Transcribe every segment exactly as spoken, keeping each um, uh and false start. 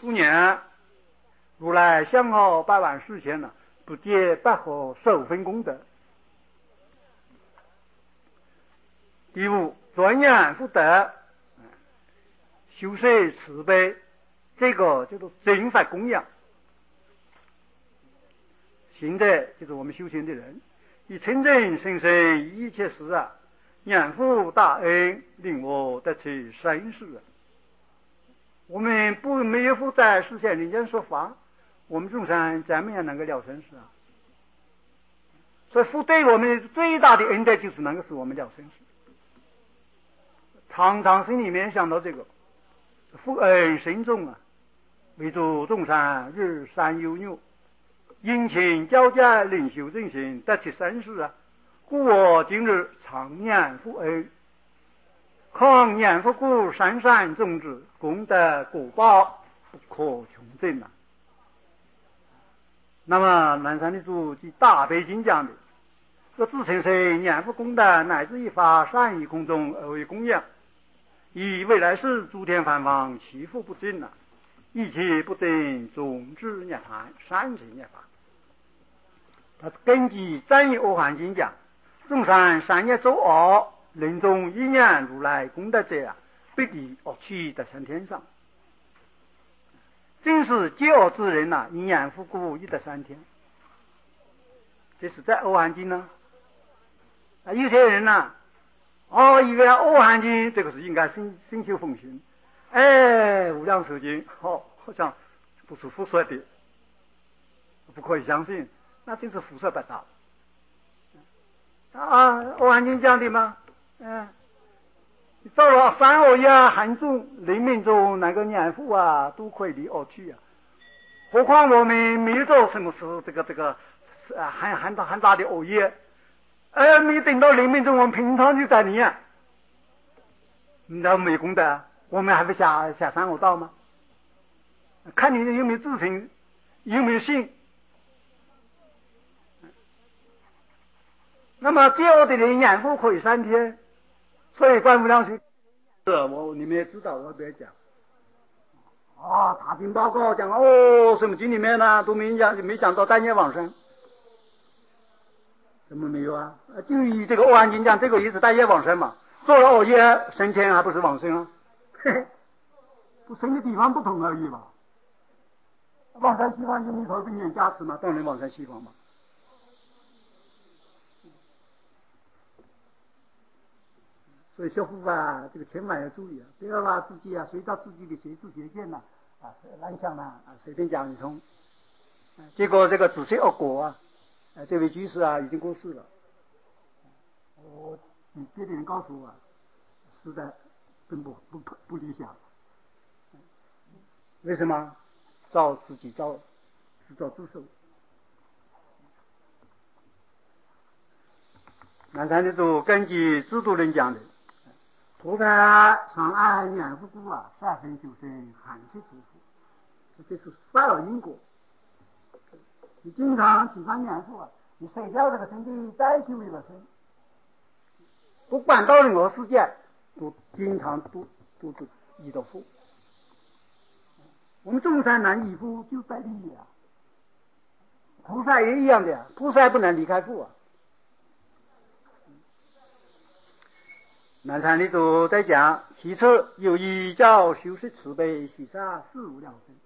初年，如来相好百万世前呢，不借百合受分功德。第五，专研福德，修舍慈悲，这个叫做正法供养。行者就是我们修行的人，以清净生生一切事啊，念佛大恩，令我得其生死啊。我们不没有福在实现人间说法，我们众生怎么样能够了生死啊？所以福对我们最大的恩德就是能够使我们了生死。常常心里面想到这个福恩深重啊，为诸众生日善有扭，殷勤交加，领袖正行，得其生死啊。故我今日常念福恩，抗念佛故善善种植，功德果报不可穷尽啊。那么南山的主及大悲经讲的，说自成是念佛功德，乃至一发善于空中而为供养，以未来世诸天梵王祈福不尽啊，一切不定种子涅槃，善成涅槃。他根据真言阿含经讲，众生善业作恶，临终一念如来功德者啊，必离恶趣得上天上。正是戒恶之人呐、啊，因缘福故亦得三天。这是在阿含经呢。啊，有些人呐、啊，哦，以为阿含经这个是应该心心修奉行，哎，无量寿经，哦，好像不是胡说的，不可以相信，那真是胡说八道。啊，阿含经讲的吗？嗯，造了三恶业含重，临命中那个念佛啊，都可以离恶趣啊。何况我们没有做什么事，这个这个啊，很很大很大的恶业，哎，没等到临命中，我们平常就在念，那没功德，我们还会下下三恶道吗？看你有没有自信，有没有信。那么戒恶的人念佛可以三天，所以观无量寿，这我你们也知道，我不要讲。啊，大经报告讲哦，什么经里面呢都没讲，没讲到单业往生，怎么没有啊？就以这个阿含经讲，这个也是单业往生嘛，做了恶业升天还不是往生啊？嘿嘿，不生的地方不同而已嘛。往生西方就没头病人加持嘛，当然往生西方嘛。所以学佛啊，这个千万要注意啊，不要把自己啊随着自己的学术学见呐啊乱想呐啊随便讲一通，啊，结果这个自食恶果啊！啊，这位居士啊已经过世了。我你这里人告诉我、啊，实在并不不不不理想。为什么？造自己造，自造自受。南禅的主根据制度人讲的。菩萨常爱念佛故啊，善分修身，罕其诸福。这是十二因果。你经常喜欢念佛啊，你睡觉这个身体再修一个身，不管到任何世界，都经常都都都遇到佛。我们众生难遇佛，就在利益啊。菩萨也一样的，菩萨不能离开佛啊。南禅的主在讲，其次有一教修持慈悲，喜杀四无量生。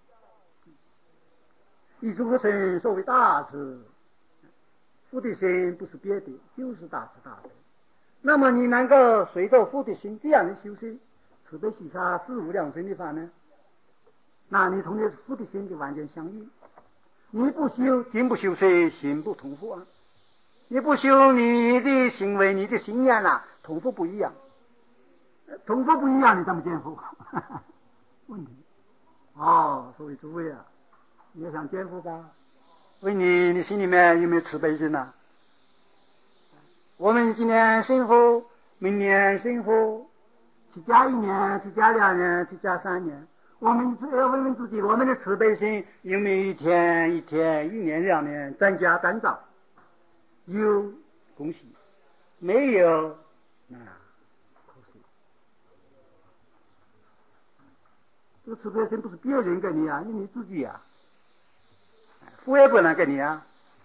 以诸佛身所谓大慈，佛的心不是别的，就是大慈大悲。那么你能够随着佛的心这样的修行，慈悲喜杀四无量生的话呢，那你同这佛的心就完全相应。你不修，经不修持，心不同佛啊。你不修，你的行为，你的信念啊，同佛不一样。同佛不一样，你怎么见佛？问题。哦，所以诸位啊，你也想见佛吧？问你，你心里面有没有慈悲心啊？我们今年信佛，明年信佛，去加一年，去加两年，去加三年。我们要问问自己，我们的慈悲心有没有一天一天、一年两年增加增长？有，恭喜；没有，那可惜。 这个慈悲心不是别人给你啊，是你自己啊，父也不能给你啊。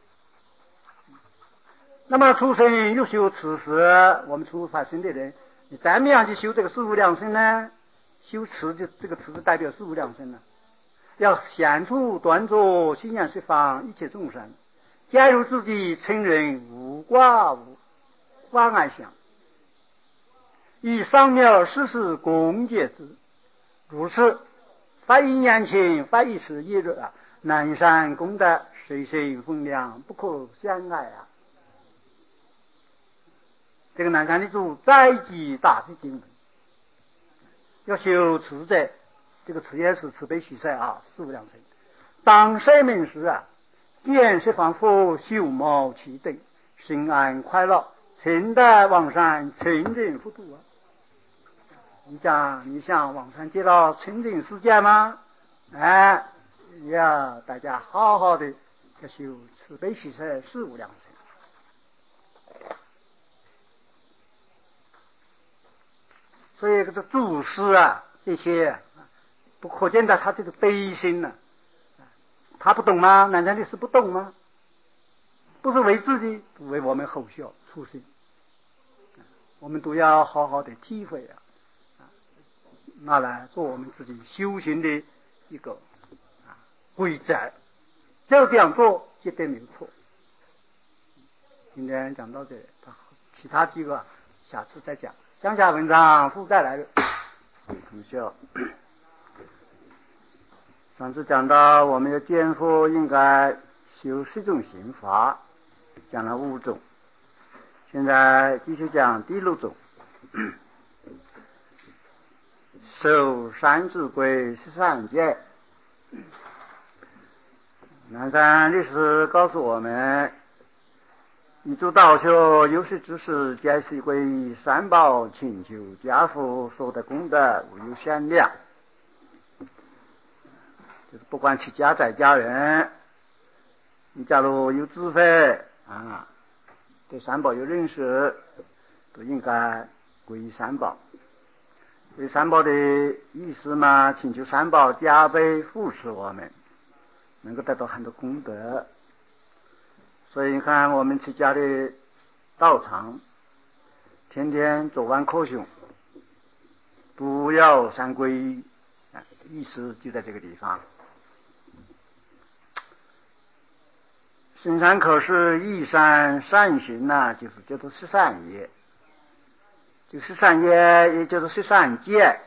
那么出生又修慈时，我们出发心的人，你怎么样去修这个四无量心呢？修慈就这个慈就代表四无量心了，要显出端坐信仰十方一切众生，假如自己承认无挂无挂碍相，以上妙事事共解之，如是发一念情，发一时一日啊，南山功德水深风凉，不可相爱啊。这个南山的主再记大悲经文，要修慈者，这个慈也是慈悲喜舍啊，四无量心。当生命时啊，见十方佛修茂其德，心安快乐，成德往生，清净福度啊。你讲你想往生极乐清净世界吗？哎，要大家好好的要修慈悲喜舍四无量心。所以这个祖师啊，这些不可见的他这个悲心呢、啊，他不懂吗？南禅律师不懂吗？不是为自己，为我们后效初心，我们都要好好的体会啊，啊拿来做我们自己修行的一个啊规则，就这样做绝对没有错。今天讲到这里，其他几个下次再讲。乡下文章附带来的同学，上次讲到我们要见佛应该修十种刑法，讲了五种，现在继续讲第六种，守三字规十三戒。南山律师告诉我们，一诸道学有识之士，皆是归三宝请求家父所得功德无有限量，就是不管去家在家人，你假如有智慧啊，对三宝有认识，都应该皈依三宝。对三宝的意思嘛，请求三宝加倍扶持我们，能够得到很多功德。所以你看我们去家里道场，天天做完课诵，不要三皈依，意思就在这个地方。深山可是一山善行呐、啊，就是叫做十善业，就十善业也叫做十善戒。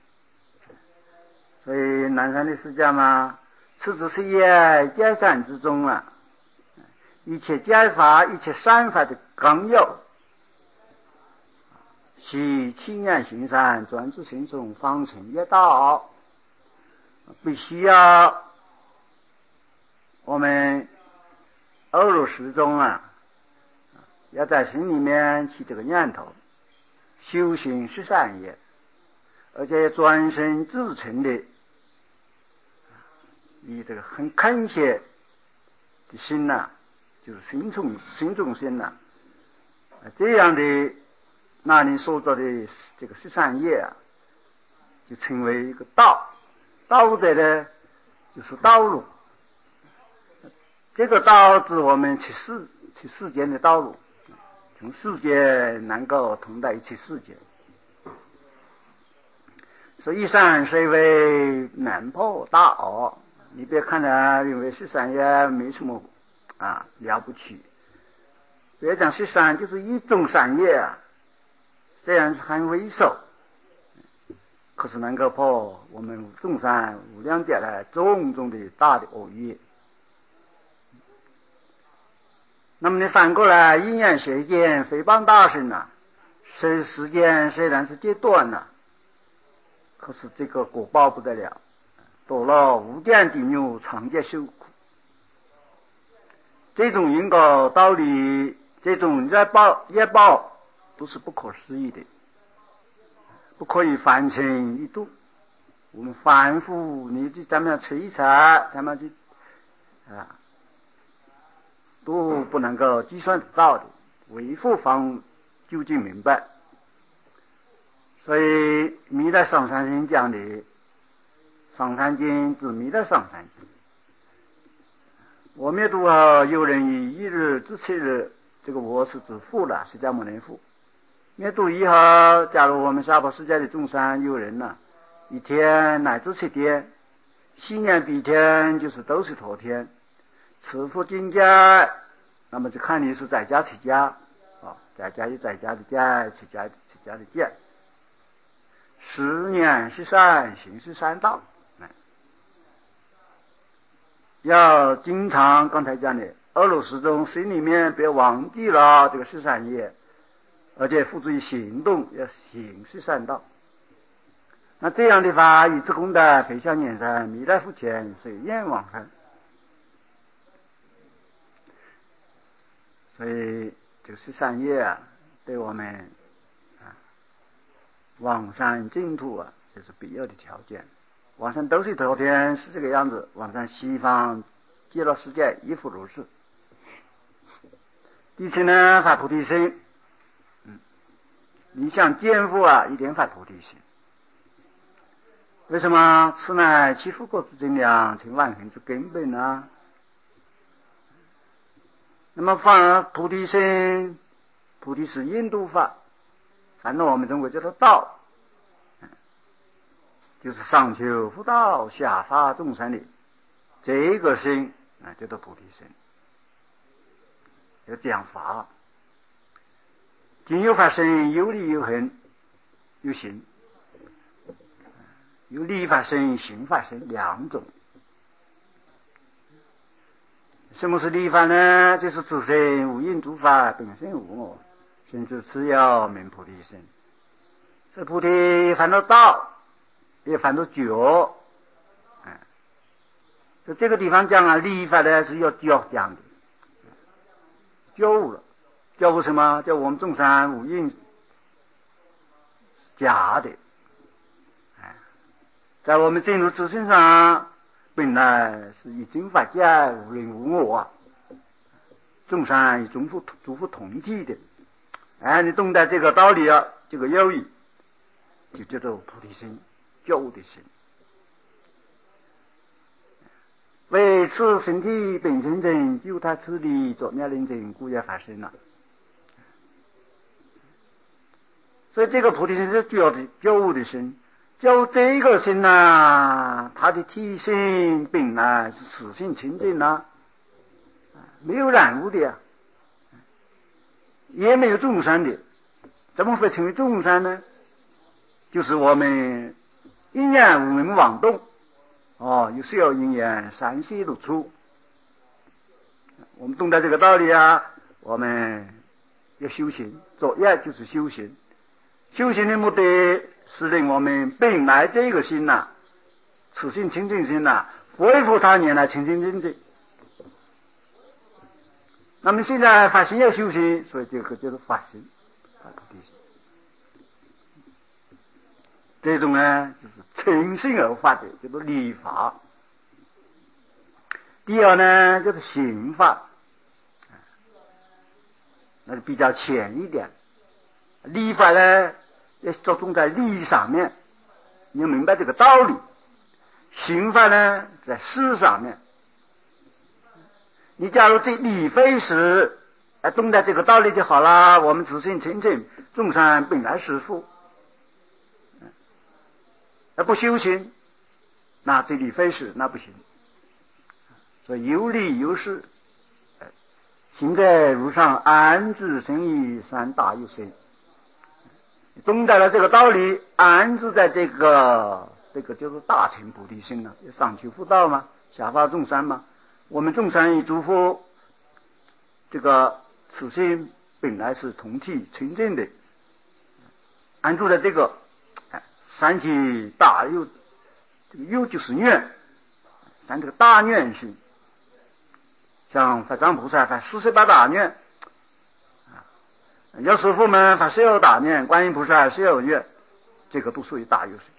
所以南山的释迦嘛，此之是业戒善之中啊，一切戒法一切善法的纲要，系七念行善专注行众方成业道，必须要我们耳入始终啊，要在心里面起这个念头，修行十善业，而且专身自诚的，以这个很恳切的心呐、啊，就是心中心中心呐、啊，这样的，那你所做的这个十善业啊，就成为一个道。道者呢，就是道路。这个道指我们去世去世间的道路，从世界能够同到一切世界。所以善是为难破大奥，你别看他认为十善业没什么啊了不起，别讲十善就是一种善业啊，虽然很微小，可是能够破我们众生无量劫来种种的大的恶业。那么你反过来一念邪见诽谤大圣呐，时时间虽然是阶段呐，可是这个果报不得了，堕落无间地狱，长劫受苦。这种因果道理，这种业报业报都是不可思议的，不可以凡尘一度。我们反复你就咱们要推测，咱们就啊都不能够计算得到的，为复方究竟明白。所以弥勒上山人讲的上山经之弥勒上山经。我灭度后，有人以一日至七日，这个我是指父了，释迦牟尼父。灭度以后，假如我们娑婆世界的众生有人呢，一天乃至七天，西年比天就是都是头天，持佛经家，那么就看你是在家出家啊，在家有在家的家，出家出家的家。十年是善，行是善道。要经常刚才讲的二六时中心里面别忘记了这个十善业，而且付诸于行动，要行是善道。那这样的话，以此功德回向眼山弥勒佛前随愿往生。所以这个十善业啊，对我们啊往生净土啊，这是必要的条件。往生都是头天是这个样子，往生西方极乐世界亦复如是。第七呢，发菩提心。嗯，你想见佛啊，一定发菩提心。为什么？此乃其福果之真良，成万行之根本啊。那么发菩提心，菩提是印度法，反正我们中国叫做道。就是上求佛道，下发众生的这个心啊，叫做菩提心。要讲法，今有法身，有理有恒有行，有理法身、行法身两种。什么是理法呢？就是自身无因诸法，本身无我，甚至次要名菩提心。这菩提反到道，也反到觉。哎，在这个地方讲啊，理法呢是要觉讲的，觉悟了。觉悟什么？叫我们众生无因假的。哎，在我们进入自身上，本来是一真法界，无人无我啊，众生与诸佛诸佛同体的。哎，你懂得这个道理啊，这个要义，就叫做菩提心，觉悟的心。为此身体本身真，就他此理作妙灵真，故也发生了。所以这个菩提心是觉的觉悟的心。就这个心啊，它的体性本来是此性清净啊，没有染污的呀、啊，也没有众生的。怎么会成为众生呢？就是我们因缘无明妄动，哦，有是有因缘三息如初。我们懂得这个道理啊，我们要修行，作业就是修行。修行的目的是令我们本来这个心呐、啊，此心清净心呐、啊，恢复它原来清清净净。那么现在发心要修行，所以这个就是发心，发菩提心。这种呢，就是诚心而发的，叫做理法。第二呢，就是行法，那就比较浅一点。理法呢，要着重在理上面，你要明白这个道理。行法呢，在事上面。你假如这理非实，哎，懂得这个道理就好了。我们自性清净，众生本来是佛，而不修行，那这理非实，那不行。所以有理有事，行在如上，安置身意，三大有身。懂得了这个道理，安置在这个这个就是大乘菩提心了，上求佛道嘛，下化众生嘛。我们众生与诸佛这个此心本来是同体纯正的，安住在这个三起大有，这个有就是愿，三这个大愿心，像法藏菩萨发四十八大愿。药师佛们发十有大愿，观音菩萨十有愿，这个都属于大有身。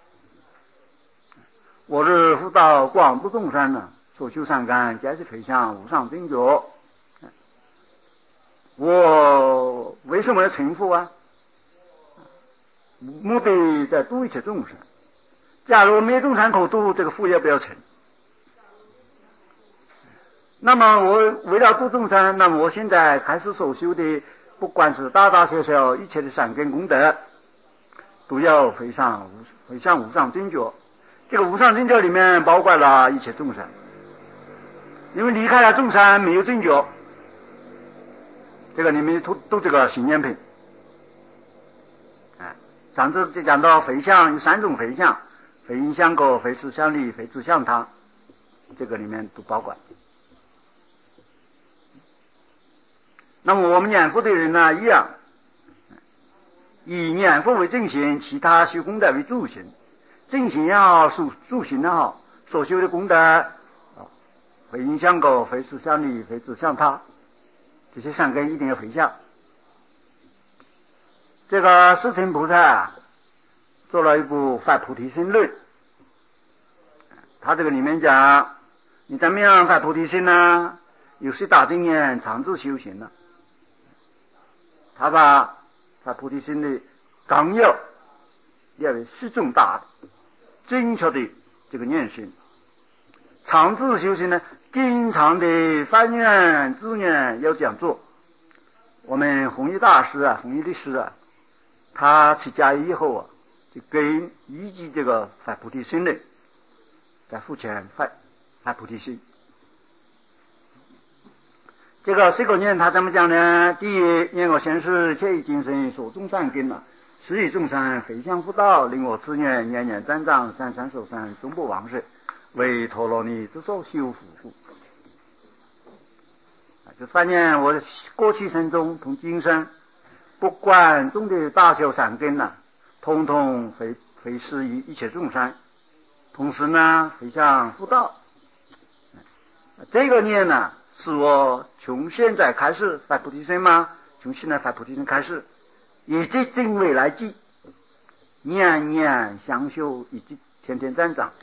我是辅导广度众生呢，所修善根，皆是推向无上正觉。我为什么要成佛啊？目的在度一切众生。 假如没有众善口度，这个福业不要成。那么我为了度众生，那么我现在开始所修的，不管是大大小小一切的善根功德，都要回向无回向无上正觉。这个无上正觉里面包括了一切众生，因为离开了众生没有正觉，这个你们读读这个行念品。啊，上次就讲到回向有三种回向，回因向果、回事向理、回自向他，这个里面都包括。那么我们念佛的人呢，一样，以念佛为正行，其他修功德为助行。正行也好，助助行也好，所修的功德，回因向果、回事向理、回自向他，这些善根一定要回向。这个世亲菩萨做了一部《发菩提心论》，他这个里面讲，你怎么样发菩提心呢？有十大经验常自修行了。他把发菩提心的纲要列为十种大的正确的这个念心。常自修行呢，经常的发愿自愿要这样做。我们弘一大师啊，弘一律师啊，他出家以后啊，就跟依据这个发菩提心的，在付钱发发菩提心。这个十个念他怎么讲呢？第一，念我先是切以精神所种善根了，施以众生回向福道，令我自愿年年增长，三三受善，终不忘事，为陀罗尼之所修福故。就发现我过去生中同今生，不管种的大小善根呢，统统回回施于一切众生，同时呢回向福道。这个念呢，是我从现在开始发菩提心吗？从现在发菩提心开始，以及定未来际，年年相修，以及天天增长，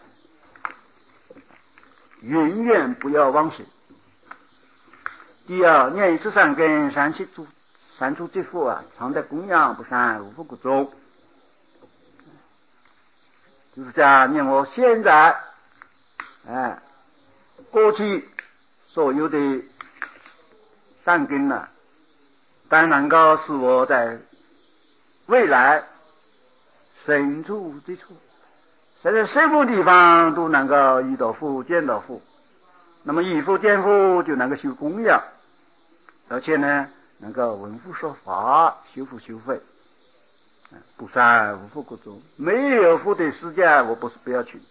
永远不要忘失。第二，念一次善根，三七诸三处之福啊，常在供养不善，无复故中。就是这样念我现在，哎，过去所有的善根呢，但能够使我在未来深处之处，在这什么地方都能够遇到福、见到福。那么遇福见福就能够修供养，而且呢能够闻福说法，修福修慧，不善无福故中。没有福的世界，我不是不要去。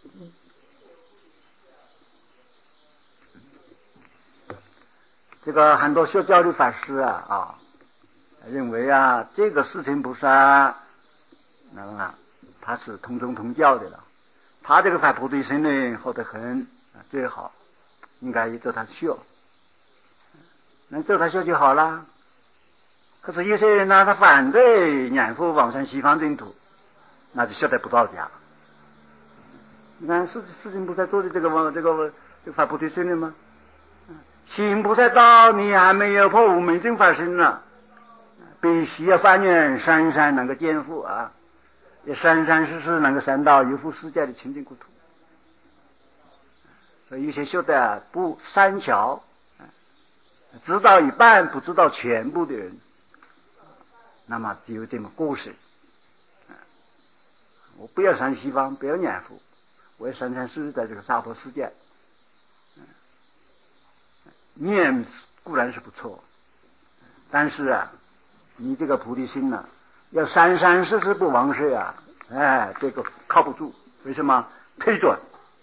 这个很多学教的法师啊啊，认为啊，这个事情不善，那么他是同宗同教的了。他这个发菩提心呢，好得很，最好应该也做他修，能做他修就好了。可是有些人呢，他反对念佛往生西方净土，那就学得不到家。你看世世亲菩萨做的这个这个这个发菩提心的吗？行菩萨道，你还没有破无明正法身呢，必须要发愿山山能够见福啊，也山山世世能够升到有福世界的清净国土。所以有些修的不善巧，知道一半不知道全部的人，那么就有这么过失。我不要上西方，不要念佛，我要生生世世在这个娑婆世界。念固然是不错，但是啊，你这个菩提心呢、啊，要三三世世不忘失啊，哎，这个靠不住。为什么？忒短。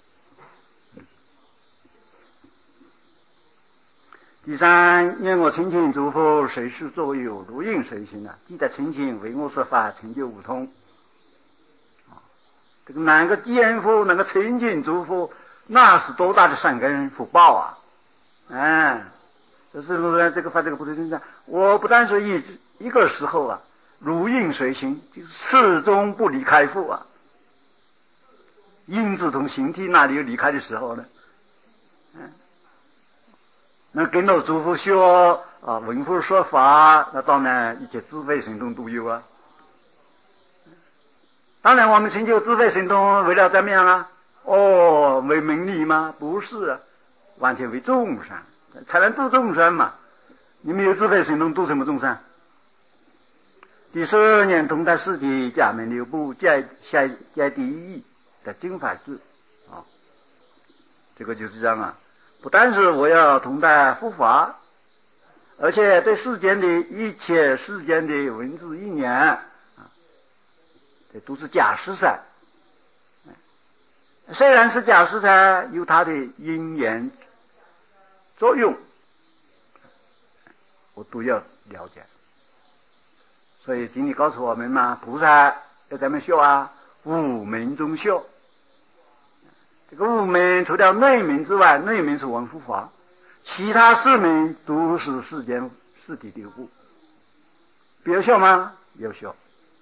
第三，念我清净诸佛，随时作有，如应随行啊！记得清净，为我说法，成就无通。啊，这个哪个颠覆那个清净诸佛，那是多大的善根福报啊！哎，这是不是这个发这个菩提心上？我不但是一一个时候啊，如影随形，就是始终不离开佛啊。影子从形体哪里有离开的时候呢？嗯，那跟着诸佛学啊，闻佛说法，那当然一切智慧神通都有啊。 当然我们成就自费行动为了怎么样啊？哦，为名利吗？不是啊，完全为众生，才能度众生嘛。你没有自费行动，度什么众生？第十二年同代四体假名六部加下加第一义的经法制啊，这个就是这样啊。不但是我要同代护法，而且对世间的一切世间的文字意念啊，这都是假实在。虽然是假实在，有它的因缘作用，我都要了解。所以经理告诉我们嘛，菩萨要怎么修啊？五门中修。这个五门除了内门之外，内门是文护法，其他四门都是世间四体六部。必要修吗？要修。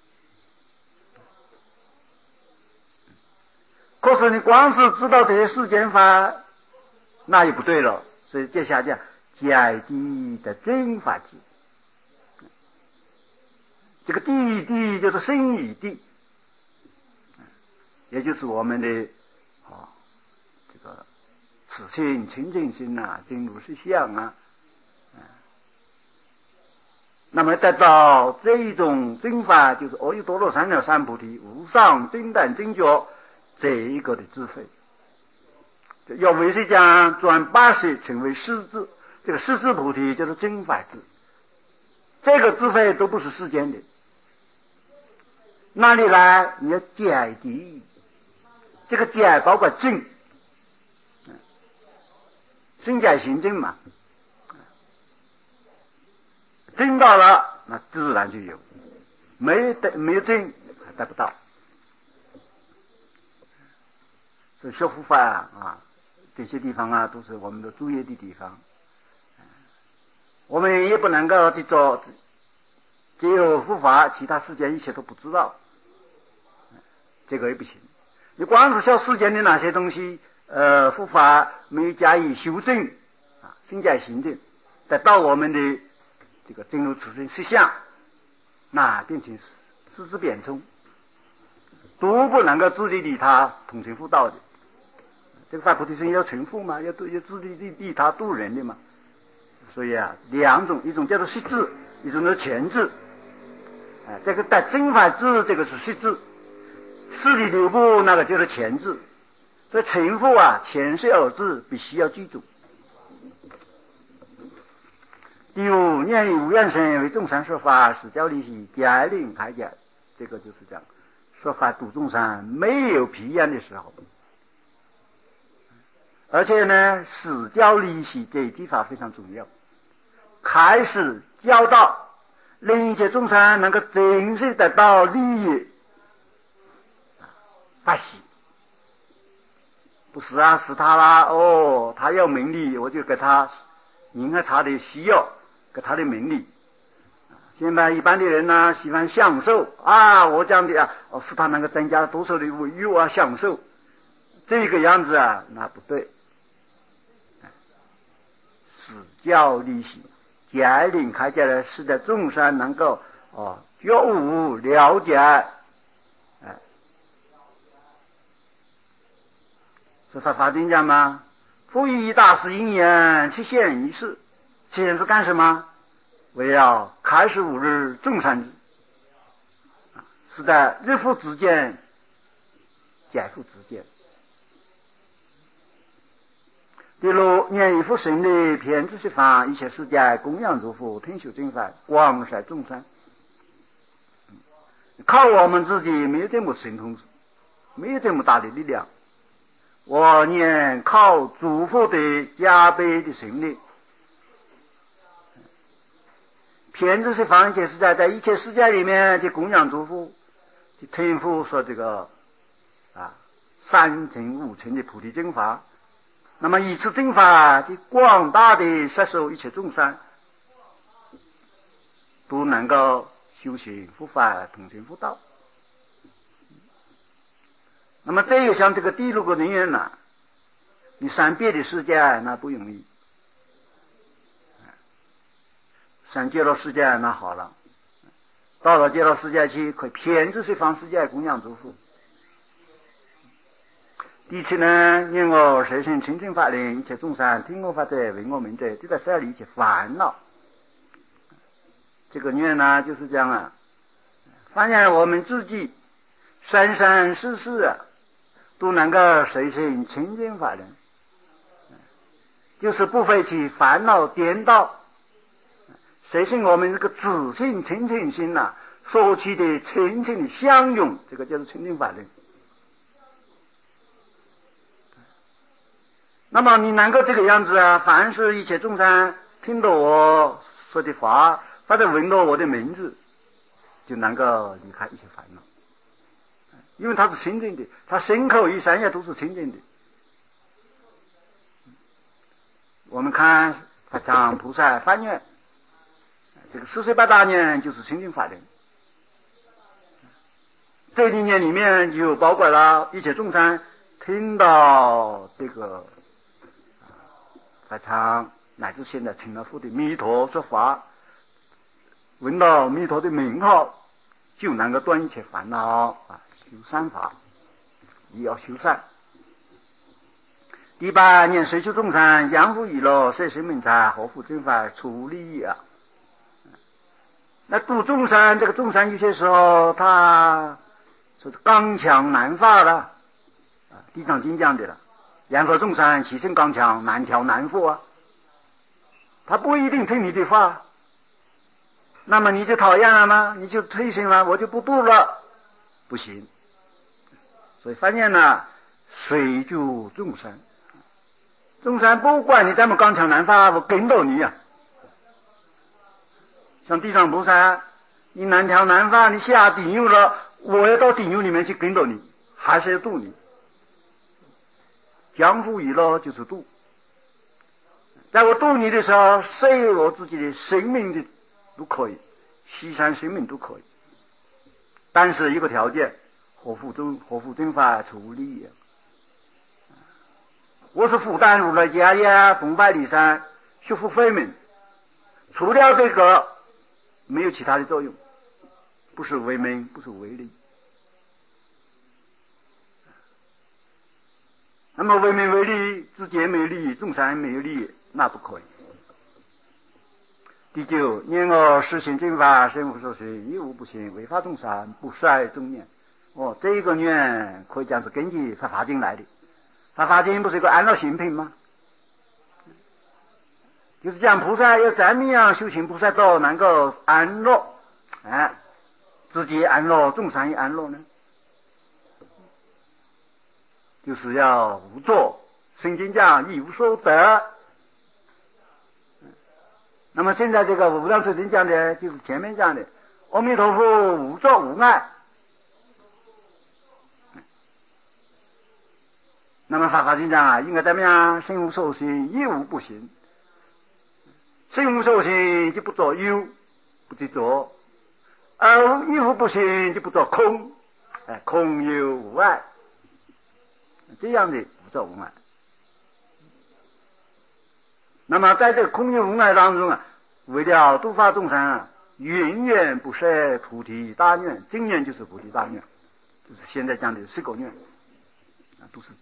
可是你光是知道这些世间法，那也不对了。所以接下来讲解地的真法智。这个地地就是生与地，也就是我们的啊这个此心清净心啊，真如实相啊。那么得到这一种真法，就是阿耨多罗三藐三菩提无上真等真觉这一个的智慧。要为谁讲转八识成为识智，这个识智菩提就是真法智。这个智慧都不是世间的，哪里来？你要解敌，这个解包括正，真解行正嘛，正到了，那自然就有；没得没有正，还得不到。所以学佛法啊，这些地方啊，都是我们的注意的地方。我们也不能够去做，只有佛法，其他世间一切都不知道，这个也不行。你光是学世间的那些东西，呃，佛法没有加以修正啊，心加行正，得到我们的这个真如处生实相，那变成失之变通，都不能够自利利他、同成佛道的。这个发菩提心要成佛嘛，要要自利利利他度人的嘛。所以啊，两种，一种叫做实智，一种叫前智。哎、呃，这个带真法智，这个是实智；四理六部那个就是前智。所以成佛啊，前是要智，必须要记住。第五，念以无愿身为众生说法，使教利息，解令开解。这个就是这样，说法度众生没有疲厌的时候。而且呢，使教利息这一句法非常重要，开始教导令一切众生能够真正得到利益，法喜。不是啊，是他啦，哦，他要名利，我就给他迎合他的需要，给他的名利。现在一般的人呢、啊，喜欢享受啊，我讲的啊，哦，使他能够增加多少的物欲啊，享受，这个样子啊，那不对。使教利息，解令开解呢，使得众生能够哦觉悟了解，哎，说他法经讲嘛，复以大师因缘去现一世，现是干什么？为要开示五日众生，使得日复之见，解复之见。第六，念一佛神力，偏知十方，一切世界供养诸佛，听修正法，广摄众生。靠我们自己没有这么神通，没有这么大的力量。我念靠诸佛的加倍的神力，偏知十方，就是在在一切世界里面去供养诸佛，去听佛说这个啊三乘五乘的菩提正法。那么以此正法去广大的摄受一切众生，都能够修行佛法，同成佛道。那么这又像这个第六个人员呢，你上别的世界那不容易，上极乐世界那好了， 到了极乐世界去，可以偏至十方世界供养诸佛。第七呢，念我实行清净法令，一切众生听我法者，为我明者，都在舍离一切烦恼。这个愿呢，就是这样啊，发现我们自己生生世世啊，都能够实行清净法令，就是不会去烦恼颠倒，实行我们这个自信清净心呐、啊，所起的清净的相拥，这个就是清净法令。那么你能够这个样子啊，凡是一切众生听到我说的话，或者闻到我的名字，就能够离开一切烦恼，因为它是清净的，它身口意三业都是清净的。我们看法藏菩萨发愿，这个四十八大愿就是清净法令，这一念里面就包括了一切众生听到这个法藏乃至现在成了佛的弥陀说法，闻到弥陀的名号，就能够断一切烦恼啊，修善法，也要修善。第八念随求众生，养护娱乐，摄生命财，合乎正法，出利益啊。那度众生，这个众生有些时候他是刚强难化了啊，地藏经讲的了，然后众生其身刚强，难调难服啊，他不一定听你的话，那么你就讨厌了吗？你就退心了，我就不度了，不行。所以发现呢，随救众生，众生不管你这么刚强难化，我跟到你啊。像地藏菩萨，你难调难化，你下地狱了，我要到地狱里面去跟到你，还是要度你。江湖娱乐就是度，在我度你的时候，舍我自己的生命的都可以，牺牲生命都可以，但是一个条件，合乎正合乎正法，出利益。我是复旦如来家业，风拜骊山，修复慧命，除了这个没有其他的作用，不是为名，不是为利。那么为名为利，自己没有利益，众生没有利益，那不可以。第九，念我实行正法，身无所学，一无不行，违法众生，不率众念。哦，这个愿可以讲是根据《法华经》来的。《法华经》不是一个安乐行品吗？就是讲菩萨要怎么样修行，菩萨都能够安乐，哎，自己安乐，众生也安乐呢？就是要无作，圣经讲一无所得。那么现在这个无量寿经讲的，就是前面讲的阿弥陀佛无作无碍。那么法华经讲啊，应该怎么样？身无所行，业无不行。身无所行就不做有，不去做；而业无不行就不做空，哎，空有无碍。这样的无作无碍。那么在这个空有无碍当中啊，为了度化众生啊，永远不舍菩提大愿，正愿就是菩提大愿，就是现在讲的十个愿啊，都是。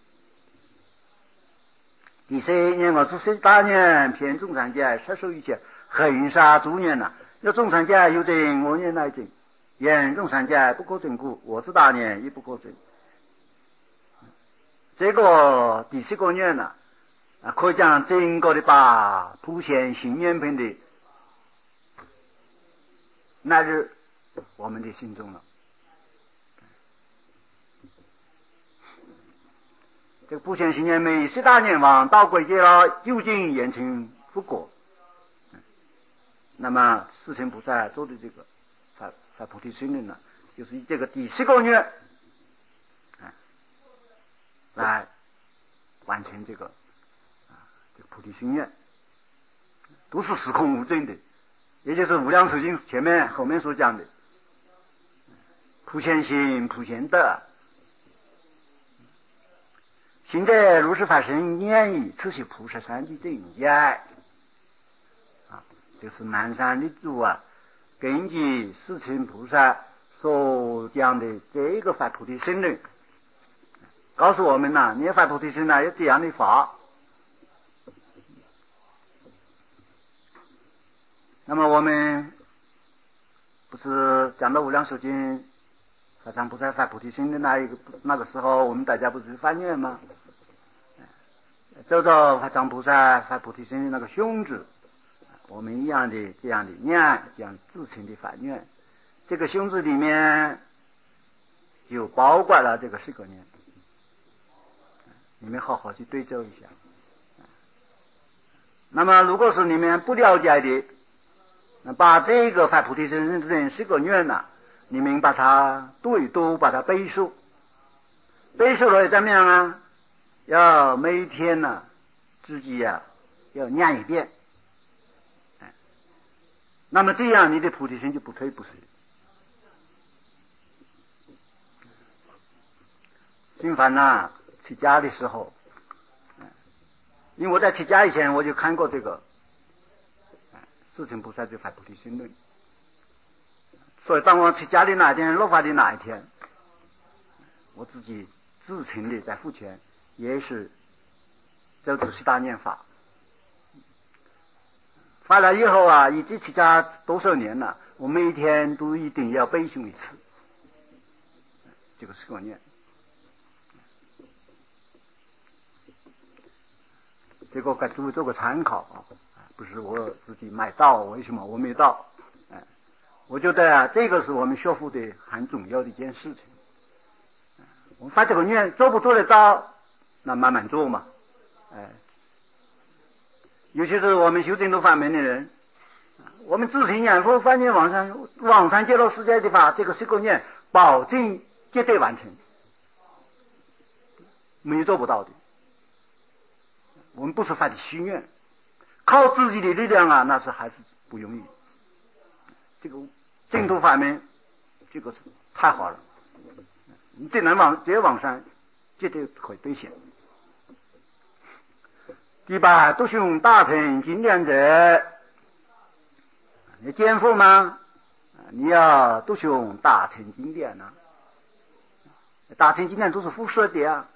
第三念我是十大愿，遍众生界，摄受一切恒沙诸愿呐。要众生界有证，我愿来证；愿众生界不可证故，我是大愿亦不可证。这个第四个愿呢，啊，可以讲整个的把普贤行愿品的那日我们的心中了。这个普贤行愿品十大愿望到归结了，究竟严成佛果。那么世亲菩萨做的这个发发菩提心论呢，就是以这个第四个愿来完成这个啊这个菩提心愿，都是时空无争的，也就是无量寿经前面后面所讲的普贤行、普贤德。行者如是法身愿意，此系菩萨三际正觉啊，这是南山的主啊， 根据世亲菩萨所讲的这个发菩提心论，告诉我们呐，你发菩提心呢有这样的法。那么我们不是讲到无量寿经法藏菩萨发菩提心的那一个那个时候，我们大家不是发愿吗？照着法藏菩萨发菩提心的那个胸子，我们一样的这样的念，这样自情的发愿。这个胸子里面就包括了这个十个念，你们好好去对照一下。那么如果是你们不了解的，那把这个发菩提心的十个愿呢，你们把它读一读，把它背熟，背熟了怎么样啊？要每天呢、啊、自己呀、啊、要念一遍，哎，那么这样你的菩提心就不退不失。相反呢，出家的时候，因为我在出家以前我就看过这个世亲菩萨就发菩提心论，所以当我出家的那一天，落发的那一天，我自己自情的在复前也是走出十大念法。发了以后啊，一直出家多少年了，我每天都一定要背诵一次这个十个念。这个给诸位做个参考啊，不是我自己买到，为什么我没到？哎，我觉得啊，这个是我们学佛的很重要的一件事情。我们发这个愿做不做得到，那慢慢做嘛。哎，尤其是我们修净土法门的人，我们自行念佛，发愿往上往上接到世界的话，这个十个愿保证绝对完成，没有做不到的。我们不是发的虚愿，靠自己的力量啊，那是还是不容易。这个净土法门，这个是太好了，你只能往只要往上，绝对可以兑现。第八，读诵大乘经典者，你肩负吗？你要读诵大乘经典啊，大乘经典都是复说的啊。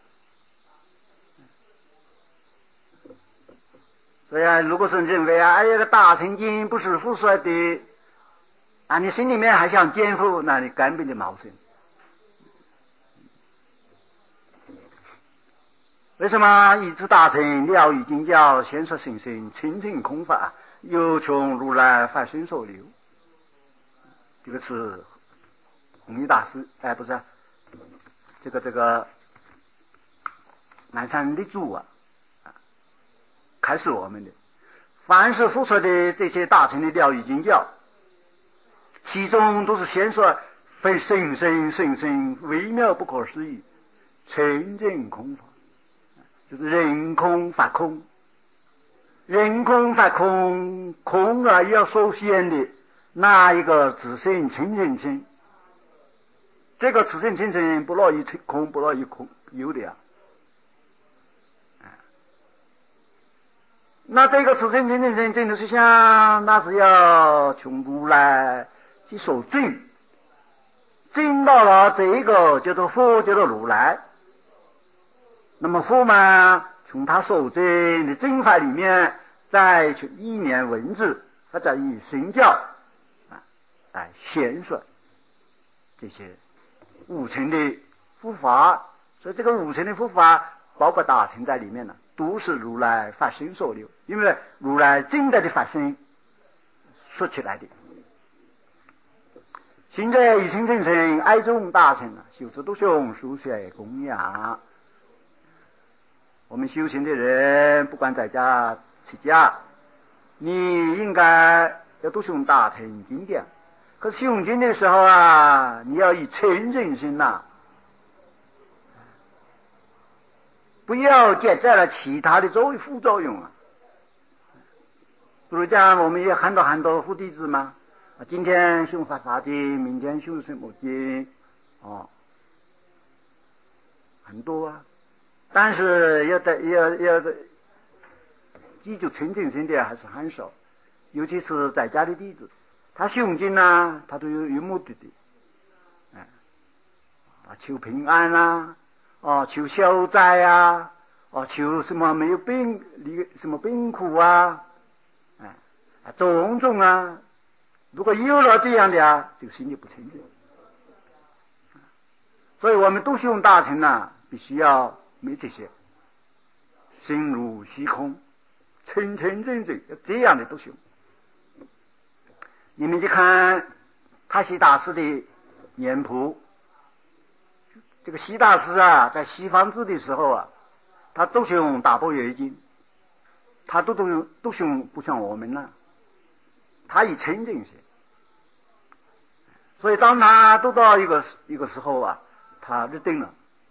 所以啊，如果是认为啊，哎，这个大乘经不是复说的啊，你心里面还想肩负，那你根本就矛盾。为什么一知大乘了义经教，先说行深清净空法，有穷如来法身所留？这个是弘一大师，哎，不是、啊、这个这个南山立柱啊，开始我们的凡是复说的这些大乘的了义经教，其中都是先说非神圣神圣微妙不可思议清净空法，就是人空法空，人空法空，空啊要首先的那一个自性清净心，这个自性清净不落于空，不落于空有的啊。那这个自性清净心真的是想，那是要从如来去受证，证到了这个叫做佛，叫做如来。那么佛嘛，从他所证的正法里面，再去意念文字，或者以神教啊来显说这些五乘的佛法。所以这个五乘的佛法，包括大乘在里面呢，都是如来法身所留，因为如来真的的法身说起来的。现在以清净乘爱众大乘啊，修持度胸书写供养。我们修行的人，不管在家出家，你应该要读诵大乘经典。可是诵经的时候啊，你要以清净心呐、啊，不要接在了其他的作为副作用啊。比如讲，我们也很多很多佛弟子嘛，今天诵法华经，明天诵什么经，哦，很多啊。但是要的要要的记住清净心的还是很少，尤其是在家的弟子， 他诵经啊，他都有有目的的，哎，啊，求平安啊，哦，求消灾啊，哦，求什么没有病离什么病苦啊，哎，啊，种种啊，如果有了这样的啊，这个心就不清净。所以我们读诵大乘呢，必须要没这些，心如虚空，清清净净，要这样的读诵。你们去看太虚大师的年谱，这个习大师啊，在西方字的时候啊，他读诵大般若经，他读读读诵不像我们呢，他以清净些。所以当他读到一个一个时候啊，他入定了。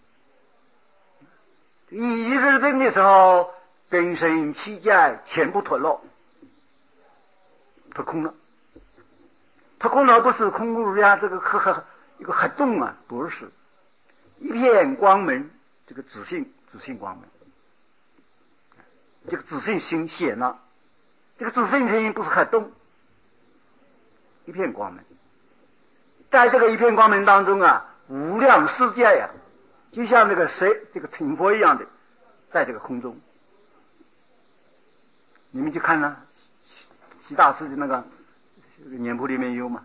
一入定的时候，根身气界全部脱落，脱空了。脱空了不是空如呀，这个呵呵一个黑洞啊，不是一片光明，这个自信自信光明，这个自信心显了，这个自信心不是黑洞，一片光明。在这个一片光明当中啊，无量世界呀、啊，就像这个谁这个成佛一样的，在这个空中。你们去看呢、啊，习大师的那个年谱里面有嘛。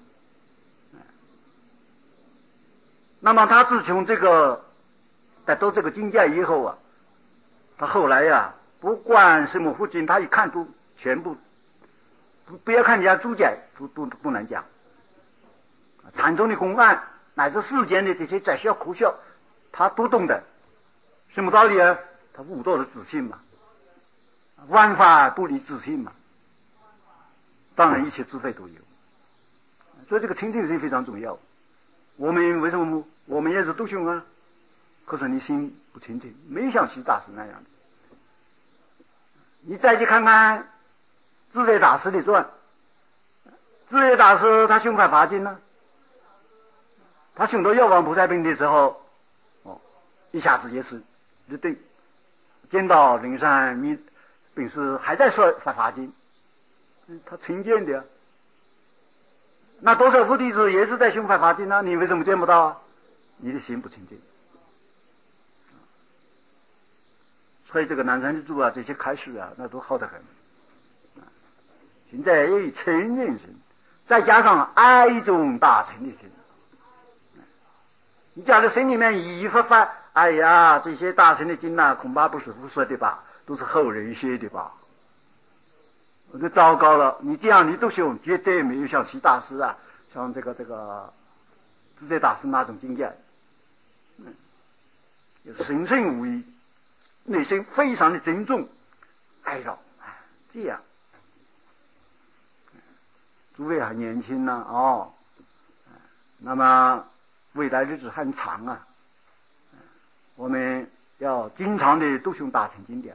那么他自从这个得到这个境界以后啊，他后来呀、啊，不管什么佛经，他一看都全部不不要看人家注解，都都都能讲。禅宗的公案乃至世间的这些宰相苦笑，他都懂得。什么道理啊？他悟道的自信嘛，万法不离自信嘛。当然一切智慧都有，所以这个清净心非常重要。我们为什么我们也是读诵啊？可是你心不清净，没像习大师那样的。你再去看看智者大师的传，智者大师他胸怀法经呢、啊。他修到药王菩萨品的时候，哦，一下子也是入定，见到灵山弥本师还在说法华经，他亲见的、啊。那多少佛弟子也是在修法华经啊，你为什么见不到啊？你的心不清净。所以这个南山之主啊，这些开示啊，那都好得很。现在也有清净心，再加上爱中大乘的心。你假如心里面一发发，哎呀，这些大乘的经啊，恐怕不是胡说的吧，都是后人写的吧？我就糟糕了。你这样你读诵，绝对没有像习大师啊，像这个这个智者大师那种境界，嗯，神圣无疑，内心非常的尊重、爱绕，这样。诸位还年轻呢、啊，哦，那么。未来日子很长啊，我们要经常的读诵大乘经典。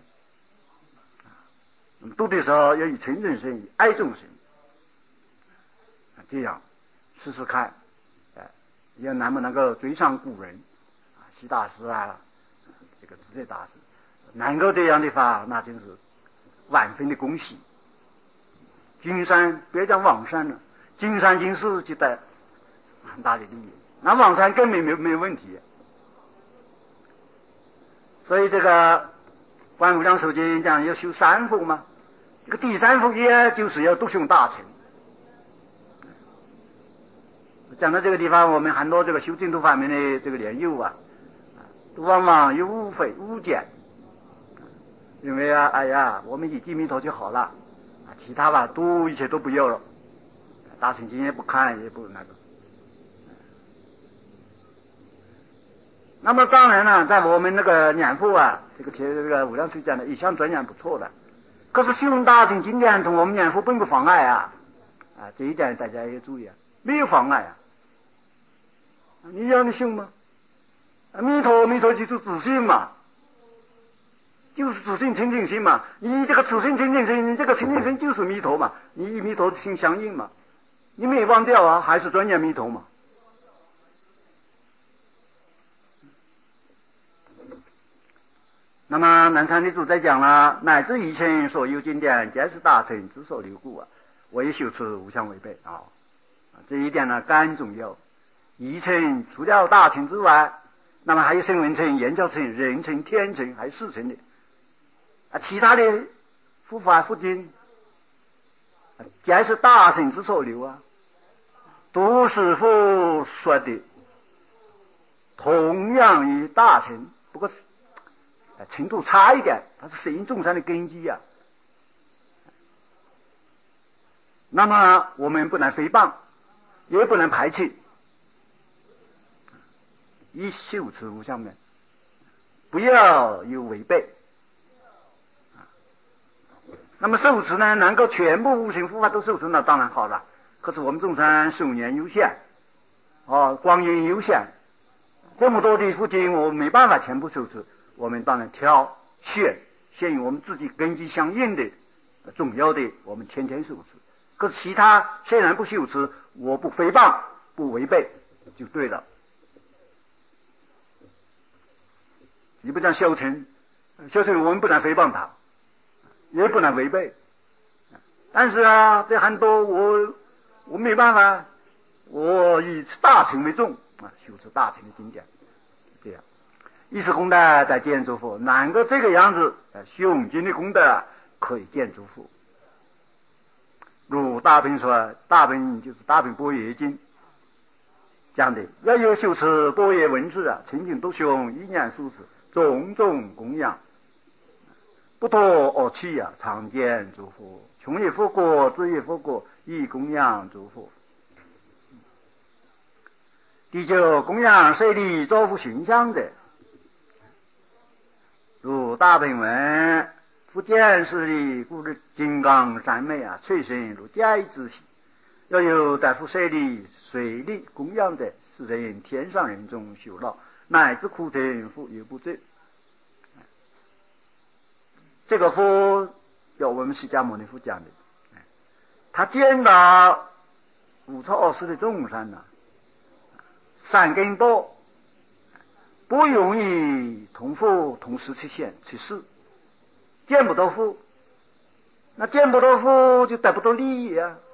那么读的时候要以清净心、以爱众心，这样试试看，哎，要能不能够追上古人啊，习大师啊，这个智者大师，能够这样的话，那真是万分的恭喜。金山别讲王山了，金山金寺就带很大的利益。那王山根本没有没有问题，所以这个观无量寿经讲要修三福嘛，这个第三福也就是要读诵大乘。讲到这个地方，我们很多这个修净土方面的这个莲友啊，都往往有误会误解，认为啊，哎呀，我们以记弥陀就好了，啊，其他吧都一切都不要了，大乘经也不看也不那个。那么当然了，在我们那个念佛啊，这个贴这个无量寿讲的一向专讲不错的，可是修大乘经典同我们念佛并不妨碍啊，啊，这一点大家也注意啊，没有妨碍啊。你让你修吗？弥陀弥陀就是自信嘛，就是自信清净心嘛。你这个自信清净心，你这个清净心就是弥陀嘛，你与弥陀心相应嘛，你没忘掉啊，还是专念弥陀嘛。那么南禅的主在讲了，乃至以前所有经典，皆是大乘之所留故啊，我也修持无相违背啊。 这一点呢更重要。一乘除了大乘之外，那么还有声闻乘、言教乘、人乘、天乘，还有四乘的啊，其他的佛法佛经，皆是大乘之所流啊，都是佛说的，同样于大乘，不过程度差一点，它是适应众生的根基啊。那么我们不能诽谤，也不能排斥，以修持无相面，不要有违背。那么受持呢，能够全部无形佛法都受持，那当然好了。可是我们众生寿年有限，哦，光阴有限，这么多的佛经我没办法全部受持，我们当然挑选选与我们自己根基相应的重要的，我们天天受持。可是其他虽然不修持，我不诽谤，不违背，就对了。你不讲修成，修成我们不能诽谤他，也不能违背。但是啊，这很多我我没办法，我以大乘为重啊，修持大乘的经典，这样。一时功德在见诸佛，能够这个样子，胸襟的功德可以见诸佛。如大品说，大品就是大品般若经讲的，要有修持般若文字啊，清净独胸，一念殊持，种种供养，不脱恶趣啊，常见诸佛，穷也佛国，智也佛国，以供养诸佛。第九，供养舍利造福形象的，如大品文。不见是的，故知金刚三昧啊，翠身如佳之喜。要有大福舍利水利供养的，是人天上人中修道，乃至苦尘福也不罪。这个福要我们释迦牟尼佛讲的，他见到五浊恶世的众生呐、啊，善根多，不容易同福同时去现去世。见不到福，那见不到福就得不到利益啊。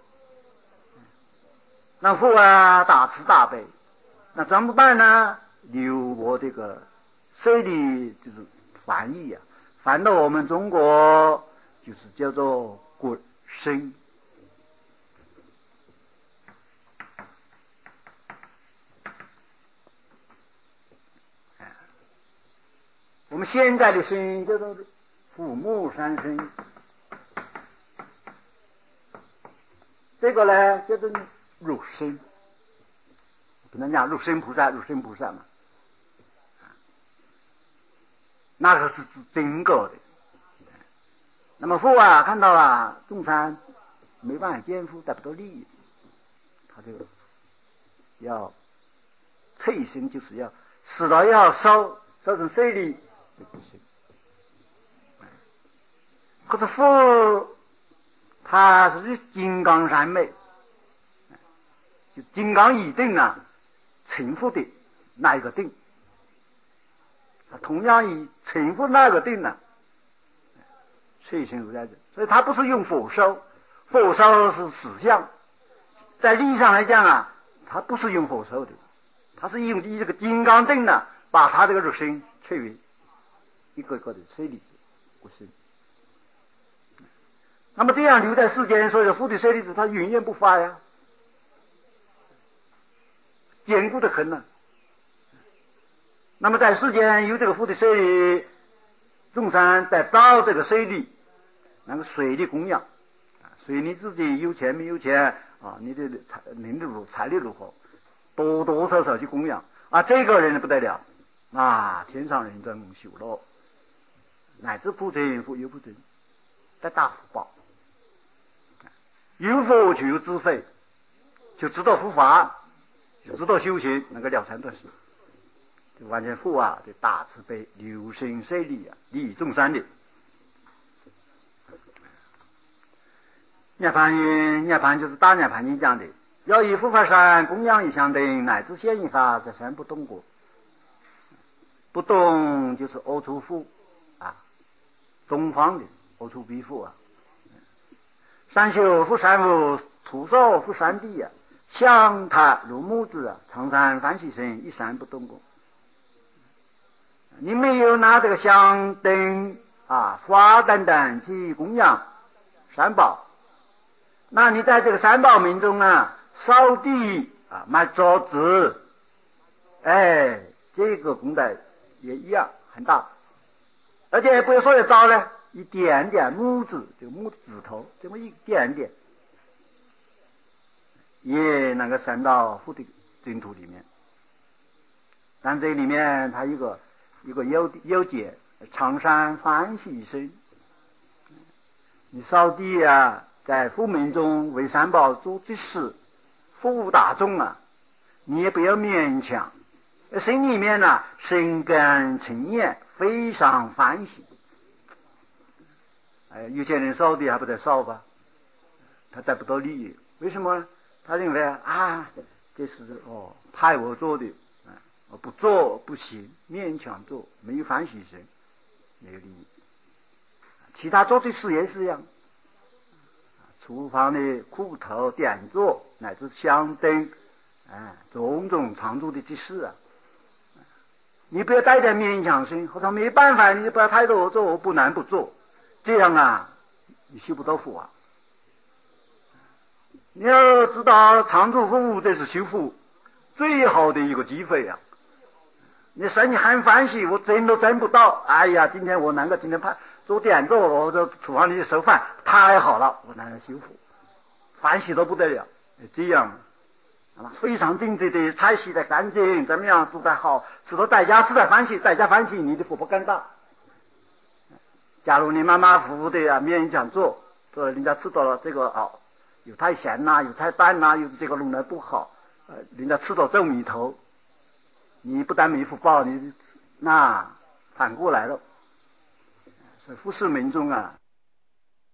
那福啊，大慈大悲，那怎么办呢？留我这个舍利就是翻译啊，翻到我们中国就是叫做国生。我们现在的生叫做父母三生，这个呢叫做入生，不能讲入生菩萨，入生菩萨嘛，那个是指整个的。那么佛啊，看到啊众生没办法见福，得不到利益，他就要退生，就是要死了要烧烧成舍利就不行。可是佛他是金刚三昧，就金刚一定啊成佛的那一个定，他同样以成佛那个定呢、啊，睡醒如来者，所以他不是用火烧，火烧是死相，在力上来讲啊，他不是用火烧的，他是用以这个金刚定呢、啊，把他这个肉身摧为一个个的舍利子不是。那么这样留在世间，所以佛的舍利子他永远不发呀，坚固的很呢、啊。那么在世间有这个佛的舍利，众生得到这个舍利，那个水利供养，所以你自己有钱没有钱啊，你的财能力如财力如何，多多少少去供养啊，这个人不得了啊，天上人中修乐，乃至苦尘福有不真，得大福报。有福就有智慧，就知道佛法，就知道修行，能够了参断事，就完全佛啊的大慈悲，流行舍利啊，利益众生的。涅槃云，涅槃就是大涅槃经讲的，要以佛法山供养一香灯，乃至现一法，在山不动过。不动就是阿阇佛啊，东方的阿阇彼佛啊。三修佛三无，土少佛三地啊， 享他如母子啊，常常欢喜心，一山不动过。你没有拿这个香灯啊、花等等去供养三宝，那你在这个三宝门中啊，扫地啊、买桌子，哎，这个功德也一样很大。而且不要说的早呢，一点点拇指，这个拇指头这么一点点，也能够升到福德净土里面。但这里面它一个一个有有解，常山欢喜生。你扫地啊，在佛门中为三宝做这事，服务大众啊，你也不要勉强，心里面呢、啊、心甘情愿，非常欢喜。哎，有些人扫地还不得扫吧，他得不到利益，为什么？他认为啊，这是哦派我做的，啊，我不做不行，勉强做，没有欢喜心，没有利益。其他做的事也是一样，厨房的苦头点做乃至香灯，哎，种种常做的这事啊，你不要带点勉强心，或者没办法，你就不要太多做，我不难不做，这样啊，你修不到福啊。你要知道，常住服务这是修福最好的一个机会啊！你说你很欢喜，我争都争不到。哎呀，今天我能够今天派做点做，我在厨房里收饭，太好了，我能够修福，欢喜都不得了。这样，非常精致的菜洗得干净，怎么样做得好，吃到在家吃得欢喜，在家欢喜，你的福不更大。假如你马马虎虎的啊，勉强做，做人家吃到了这个哦。有太咸呐、啊，有太淡呐、啊，有这个弄得不好，呃，人家吃到皱眉头，你不但没福报，你那反过来了。所以服侍民众啊，